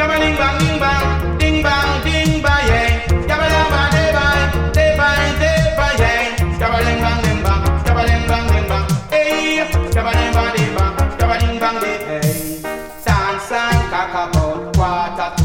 Yabba ding bang ding bang, ding bang yeah. Yabba dabba day bye yeah. Yabba ding bang, yabba ding bang, hey. Yabba ding bang, yabba ding bang, hey. San san kakapot, quarter